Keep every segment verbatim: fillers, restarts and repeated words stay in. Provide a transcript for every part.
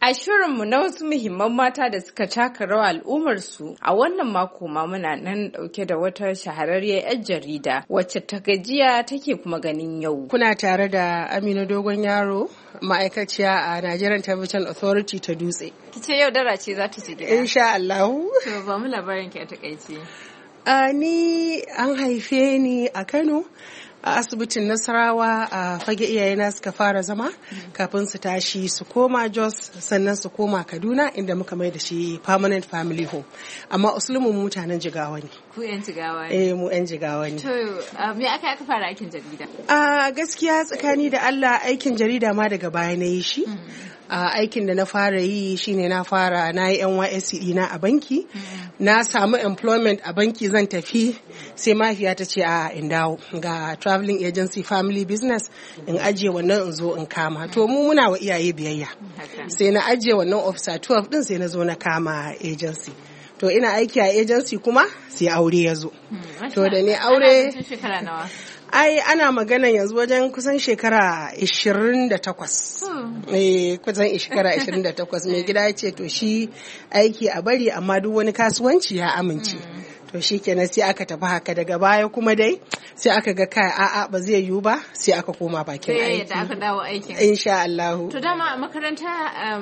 A shirinmu na wasu muhimman mata da suka taka rawa al'ummarsu, a wannan mako ma muna nan dauke da wata shahararriyar 'yar jarida wacce ta gajiya take kuma ganin yau. Kuna tare da Amina Dogon Yaro, ma'aikaciya a Nigerian Television Authority ta Dutse. Kice yau dara ce za ta ci gida. Insha Allah. To ba mu labarin ki a takaice. Uh, ni an haife ni a Kano. A asibitin Nasarawa a fage iyayena suka fara zama kafin su tashi su koma Jos sannan su koma Kaduna inda muka mai da shi permanent family home. Amma usulumin mutanen Jigawa ne. Ku yan Jigawa ne? Eh mu yan Jigawa ne. To me aka aka fara aikin jarida? A gaskiya tsakani da Allah aikin jarida ma daga baya na yi shi. Uh, aikin da na fara yi shine na fara na yi N Y S C na a banki. Na samu employment a banki zan tafi sai mafiya ta ce a in dawo ga traveling agency family business in ajiye wannan in zo in kama. To mu muna wa iyaye biyayya. Sai na ajiye wannan officer twelve din sai na zo na kama agency. To ina aiki a agency kuma sai aure ya zo. To da ne aure ai ana magana yanzu wajen kusan shekara ishirin da takwas. Eh kusan shekara ishirin da takwas mai gida ya ce to shi aiki a bari amma duk wani kasuwanci ya amince. To shi kenan sai aka tafi haka daga baya kuma dai sai aka ga kai a'a ba zai yiwu ba sai aka koma bakin aiki. Sai da aka dawo aikin. Insha Allah. To dama a makaranta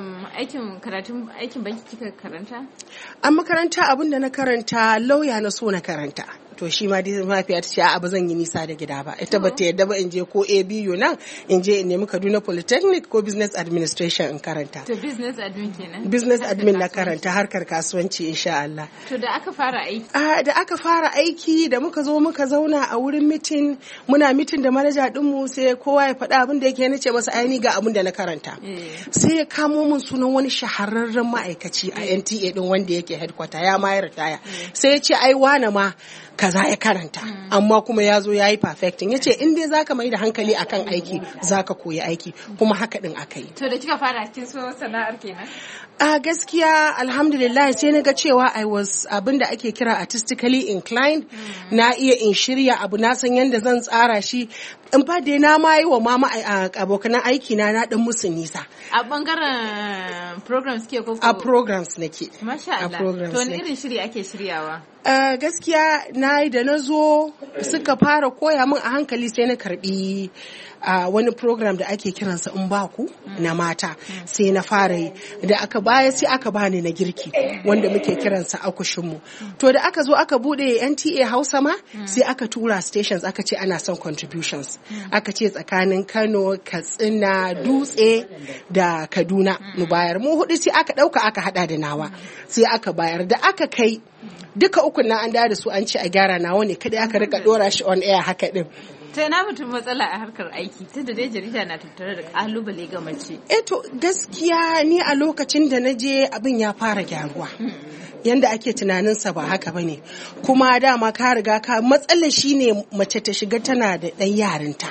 aikin karatun aikin banki kika karanta? A makaranta abin da na karanta lauya na so na karanta. To shi ma dai mafiya ta ce a'a ba zan yi nisa da gida ba. Ita ba ta yadda ba in je ko A B U nan in je in nemi Kaduna Polytechnic ko Business Administration in karanta. To business admin kenan. Business admin na karanta harkar kasuwanci insha Allah. To da aka fara aiki. Ah da aka fara aiki da muka zo muka zauna a wurin mitin muna mitin da manaja dinmu sai kowa ya faɗa abin da yake nace masa aini ga abin da na karanta. Sai ya kamo min sunan wani shahararren ma'aikaci a N T A din wanda yake headquarter ya ma ya ritaya. Sai ya ce ai wane ma kaza ya karanta amma kuma ya zo ya yi perfecting ya ce in dai zaka mai da hankali akan aiki zaka koyi aiki kuma haka din aka yi. To da kika fara kin so sana'ar kenan? A gaskiya alhamdulillah sai na ga cewa I was abinda ake kira artistically inclined. Na iya in shirya abu na san yanda zan tsara shi in fa dai na ma yi wa mama abokan aiki na na dan musu nisa. A bangaren programs ke ko? A programs nake. Masha Allah. To wani irin shiri ake shiryawa? Uh, gaskiya na yi da na zo suka fara koya min a hankali sai na karbi uh, wani program da ake kiransa in baku mm. na mata mm. sai na fara yi da aka baya sai aka bani na girki wanda muke kiransa akushinmu mm. to da aka zo aka bude N T A Hausa ma mm. sai aka tura stations aka ce ana son contributions mm. aka ce tsakanin Kano, Katsina, Dutse da Kaduna mm. mu bayar mu hudu sai aka dauka aka hada da nawa mm. sai aka bayar da aka kai duka ukun nan an da su an ce a gyara nawa ne kada aka rika dora shi on air haka din. Ta na mutum matsala a harkar aiki tunda dai jarida na tattare da kalubale ga mace. Eh to gaskiya ni a lokacin da na je abin ya fara gyaruwa. Yanda ake tunaninsa ba haka bane kuma dama ka riga ka matsalar shine mace ta shiga tana da dan yarinta.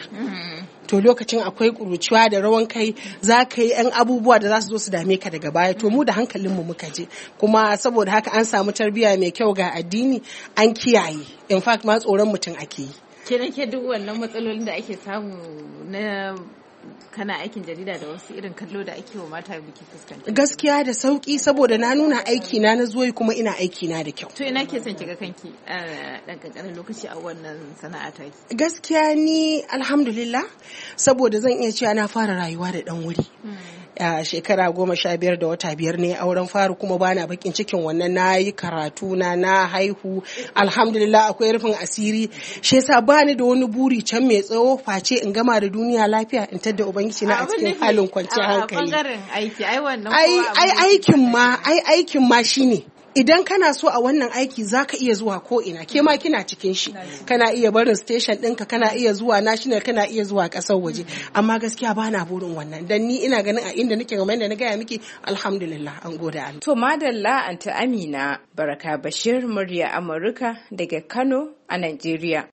To lokacin akwai kuruciwa da rawan kai za ka yi yan abubuwa da za su zo su dame ka daga baya to mu da hankalinmu muka je kuma saboda haka an samu tarbiyya mai kyau ga addini an kiyaye in fact ma tsoron mutum ake yi. Kenan ke duk wannan matsalolin da ake samu na kana aikin jarida da wasu irin kallo da ake wa mata biki fuskanta? Gaskiya da sauki saboda na nuna aiki na na zuwa kuma ina aiki na da kyau. To ina ke son kiga kanki a dan kankanin lokaci a wannan sana'a ta ki? Gaskiya ni alhamdulillah saboda zan iya cewa na fara rayuwa da dan wuri. a shekara goma sha biyar da wata biyar ne auren faru kuma bana bakin cikin wannan na yi karatu na na haihu alhamdulillah akwai rufin asiri shi yasa bani da wani buri can mai tsawo face in gama da duniya lafiya in tadda ubangiji na a cikin halin kwanciyar hankali. A bangaren aiki ai wannan ai aikin ma ai aikin ma shine idan kana so a wannan aiki zaka iya zuwa ko ina ke ma kina cikin shi kana iya barin station ɗinka kana iya zuwa national kana iya zuwa ƙasar waje amma gaskiya bana burin wannan dan ni ina ganin a inda nake game da na gaya miki alhamdulillah an gode Allah. To madalla Anta Amina Baraka Bashir murya Amurka daga Kano a Najeriya.